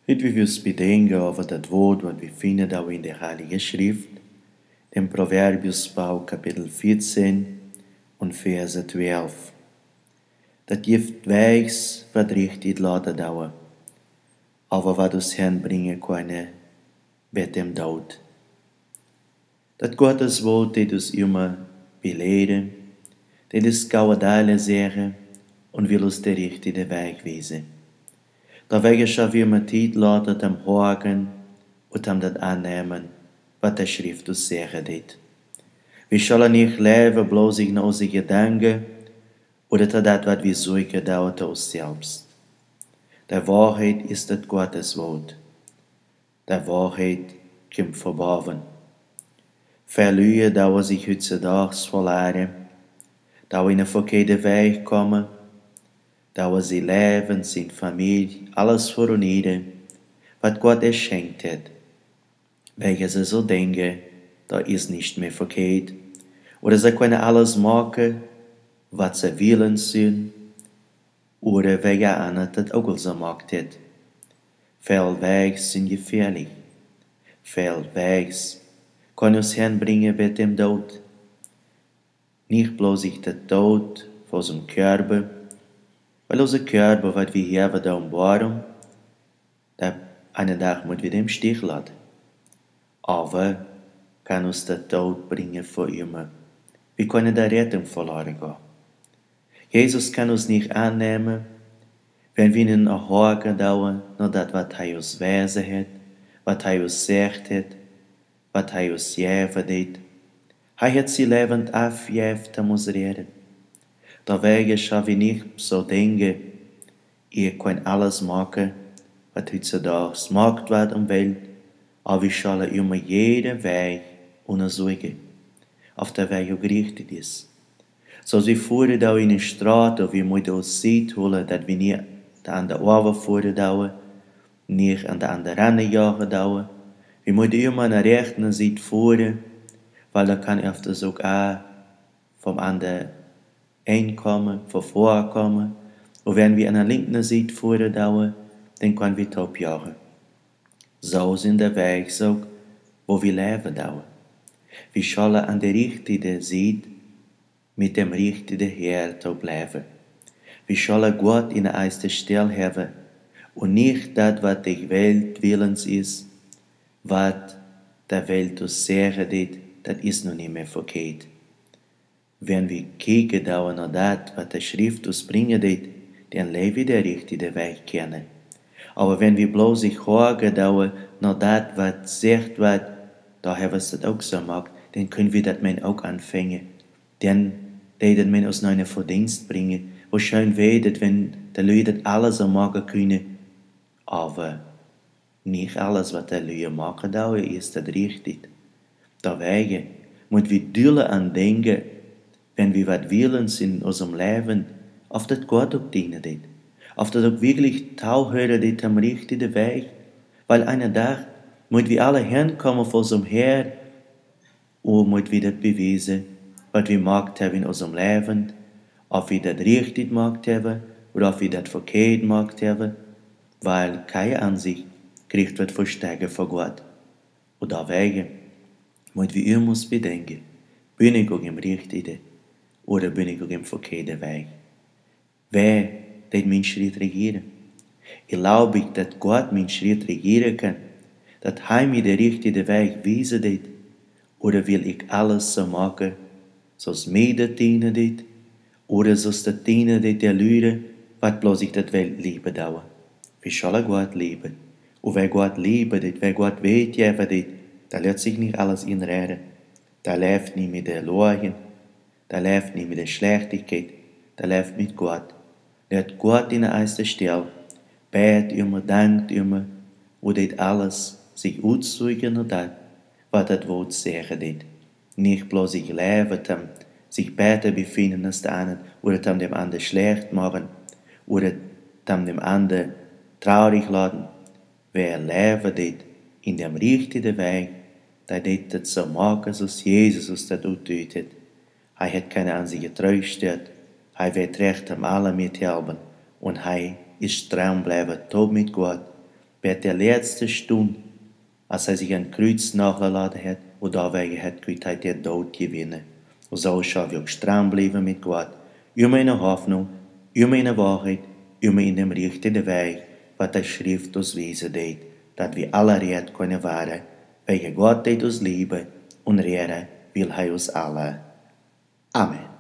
Heute wir uns bedenken over das Wort, was wir finden da in der Heiligen Schrift, dem Proverbiusbau Kapitel 14 und Verse 12. Dat gibt wijs wat richtig laten dauwen, aber wat uns hinbringen kann, wird dem Tod. Dat Gottes Wort, dat uns immer belehren, dat uns gauwerdale zeggen und will uns der richtige Weg weisen. Daarbij schauen wir mit Zeit laten dem Horgen und dem das annehmen, was der Schrift uns sagen dit. Wir sollen nicht leben bloß in unsere Gedanken oder das, was wir suchen, dauert uns selbst. Der Wahrheit ist das Gottes Wort. Der Wahrheit kommt verborgen. Viele dauern sich heutzutage verladen, da in einen verkehrten Weg kommen, da sie leben, sind Familie, alles vernieden, was Gott geschenkt hat. Weil sie so denken, da ist nicht mehr verkehrt, oder sie können alles machen, was sie wollen sind, oder weil einer das auch so gemacht hat. Viele Wege sind gefährlich. Viele Wege können uns hinbringen mit dem Tod. Nicht bloß ich der Tod von unserem Körper, weil unser Körper, was wir haben da umbauen, da einen Tag muss wir dem Stich lassen. Aber kann uns der Tod bringen für immer. Wir können der Rettung verloren gehen. Jesus kann uns nicht annehmen, wenn wir ihn erhorchen dauern, nur das, was er uns weisen hat, was er uns sagt hat, was er uns geben hat. Er hat sie lebend aufgegeben, um uns zu retten. Daarbij schauen wir nicht so denken, ihr könnt alles machen, was heutzutage gemacht wird in der Welt, aber wir sollen immer jeden Weg untersuchen, auf der Weg auch gerichtet ist. So wir fuhren da in die Straße, wir müssen uns Zeit holen, dass wir nicht an der Ohren fuhren dauern, nicht an der anderen Jahre dauern. Wir müssen immer an der rechten Seite fuhren, weil da kann öfters auch vom anderen einkommen, von vorkommen. Und wenn wir an der linken Seite fuhren dauern, dann können wir top jagen. So sind der Weg so, wo wir leben dauern. Wir sollen an der richtigen Seite mit dem richtigen Herd bleiben. Wir sollen Gott in der ersten Stelle haben und nicht das, was die Welt willens ist, was der Welt uns sagen dit, das ist noch nicht mehr verkehrt. Wenn wir kicken dauern nach das, was der Schrift uns bringen dit, dann leben wir den richtigen Weg kennen. Aber wenn wir bloß sich horchen dauern nach das, was sagt wird, da haben wir es das auch so gemacht, dann können wir das auch anfangen. Dann werden wir uns noch einen Verdienst bringen, wo schön wird, wenn die Leute das alles so machen können. Aber nicht alles, was die Leute machen, dauern, ist das richtig. Deswegen müssen wir dullen an denken, wenn wir was wollen in unserem Leben, auf das Gott auch dienen dit. Auf das auch wirklich tauhören dit am richtigen Weg. Weil einen Tag müssen wir alle hinkommen vor unserem Herr und müssen wir das beweisen, was wir gemacht haben in unserem Leben, ob wir das richtig gemacht haben oder ob wir das verkehrt gemacht haben, weil keine Ansicht kriegt wird verstärken vor Gott. Und deswegen müssen wir immer bedenken, bin ich auch im richtigen oder bin ich auch im verkehrten Weg? Wer wird meinen Schritt regieren? Erlaube ich, dass Gott meinen Schritt regieren kann, dass er mir den richtigen Weg weisen wird, oder will ich alles so machen, so es mir das dienen wird, oder so es das dienen wird der Leute, was bloß ich das Welt liebe dauer. Wir sollen Gott lieben. Und wer Gott lieben wird, wer Gott wehtgeben wird, da lässt sich nicht alles inreden. Da lebt nicht mit der Lorgen, da lebt nicht mit der Schlechtigkeit, da lebt mit Gott. Lädt Gott in der ersten Stelle, bet immer, dankt immer, und das alles sich auszeugen und das, was das Wort sagen dit. Nicht bloß sich leben, sich besser befinden als der andere, oder dem anderen schlecht machen, oder dem anderen traurig lassen. Wer leben dit in dem richtigen Weg, der dit das so machen, so Jesus uns das tut hat. Er hat keine Ansicht getröstet, er wird recht alle mithelfen und er ist dran bleiben, tot mit Gott, bei der letzten Stunde, als hij zich aan het kruis nachgeladen hat, und daarbij hat Gott der Tod gewinnen. Und so schau wir auch stramm bleiben mit Gott, immer in der Hoffnung, immer in der Wahrheit, immer in dem richtigen Weg, was die Schrift uns weisen deed, dass wir alle Recht können werden, weil Gott deed uns lieben und retten will uns alle. Amen.